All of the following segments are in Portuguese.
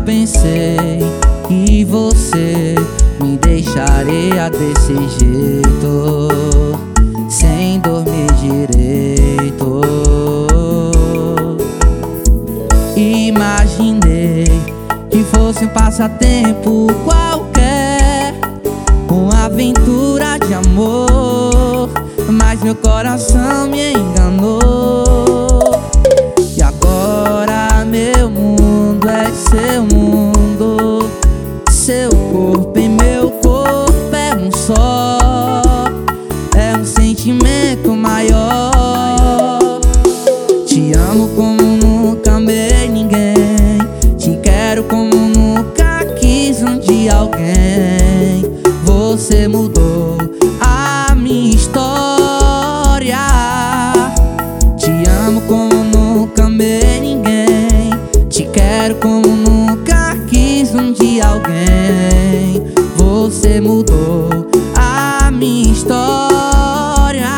pensei que você me deixaria desse jeito, sem dormir direito. Imaginei que fosse um passatempo qualquer, uma aventura de amor, mas meu coração me enganou. E agora meu mundo é seu mundo, seu corpo e meu corpo é um só, é um sentimento maior. Te amo como nunca amei ninguém, te quero como nunca quis um dia alguém. Você mudou a minha história. Te amo como nunca amei ninguém, te quero como nunca quis um dia alguém. Você mudou a minha história.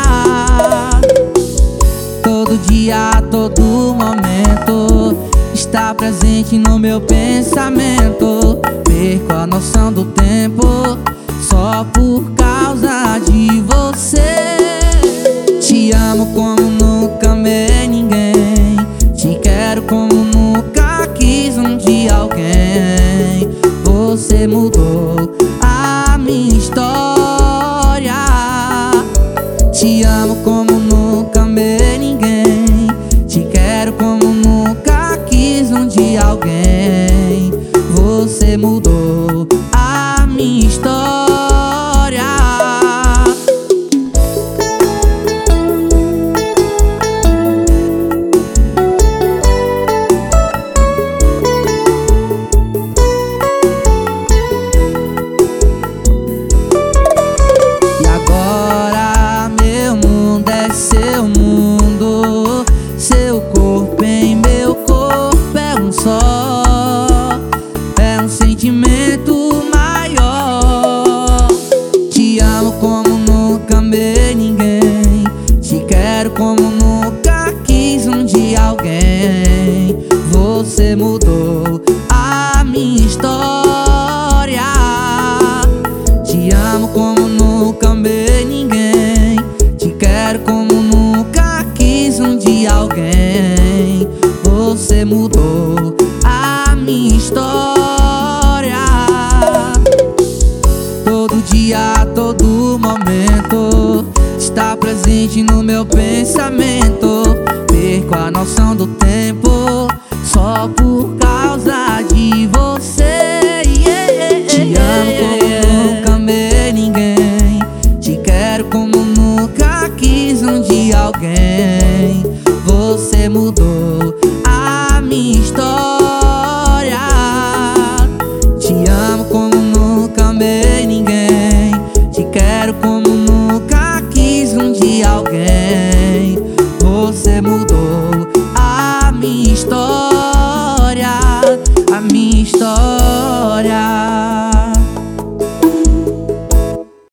Todo dia, a todo momento está presente no meu pensamento. Perco a noção do tempo só por causa de você. Te amo como nunca amei ninguém, te quero como nunca quis um dia alguém. Você mudou a minha história. Te amo como nunca amei ninguém, te quero como nunca quis um dia alguém. Você mudou a minha história. E agora meu mundo é seu mundo, seu corpo em meu corpo é um só, é um sentimento maior. Te amo como nunca amei ninguém, te quero como nunca quis um dia alguém. Você mudou a minha história. Te amo como nunca amei ninguém, te quero como nunca quis um dia alguém. Você mudou a minha história. Todo dia, a todo momento está presente no meu pensamento. Perco a noção do tempo só por causa de você. Te amo como nunca amei ninguém, te quero como nunca quis um dia alguém. Você mudou a minha história. Te amo como nunca amei ninguém, te quero como nunca quis um dia alguém. Você mudou a minha história.